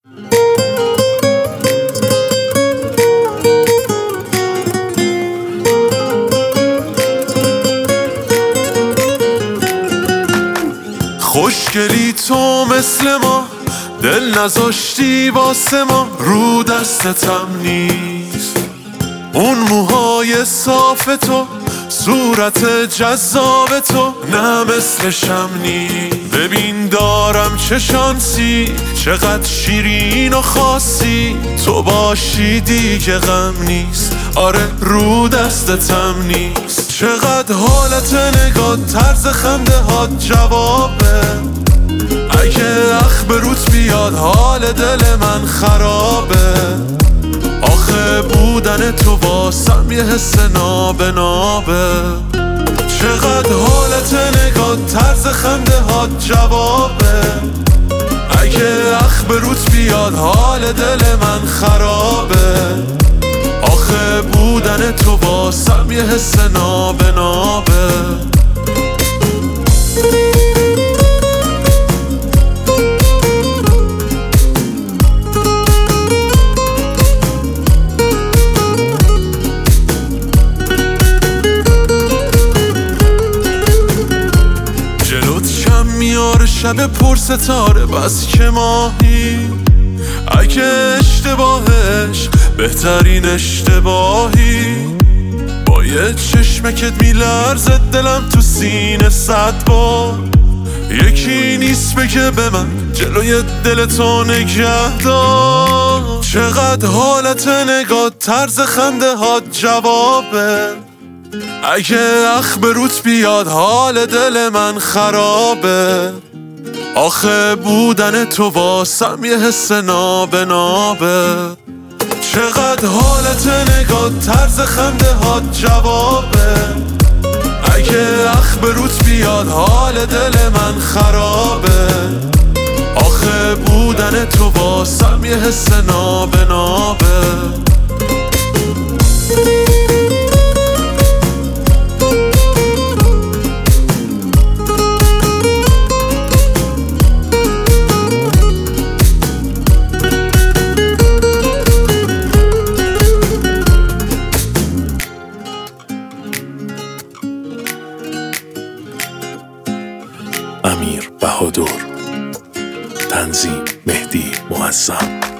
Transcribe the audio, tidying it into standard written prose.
خوشگلی تو مثل ما، دل نذاشتی واسه ما، رو دستتم نیست اون موهای صاف تو، صورت جذاب تو نه مثلشم نیست. ببین دارم چه شانسی، چقدر شیرین و خاصی، تو باشی دیگه غم نیست، آره رو دستتم نیست. چقدر حالت نگاه، طرز خنده هات جوابه، اگه اخ بروت بیاد حال دل من خرابه. آخه بودن تو واسم یه حس نابه نابه. چقدر حالت نگاه، طرز خنده هات جوابه، اگه اخ بروت بیاد حال دل من خرابه. آخه بودن تو واسم یه حس نابه نابه. میاره شب پر ستاره بس که ماهی، اگه اشتباهش بهترین اشتباهی. با یه چشمکت میلرزه دلم تو سینه 100 بار، یکی نیست بگه به من جلوی دل تو نگه دار. چقدر حالت نگاه، طرز خنده هات جوابه، اگه اخ بروت بیاد حال دل من خرابه. آخه بودن تو واسم یه حس نابه نابه. چقدر حالت نگاه، طرز خنده هات جوابه، اگه اخ بروت بیاد حال دل من خرابه. آخه بودن تو واسم یه حس نابه نابه. امیر بهادر، تنظیم مهدی معظم.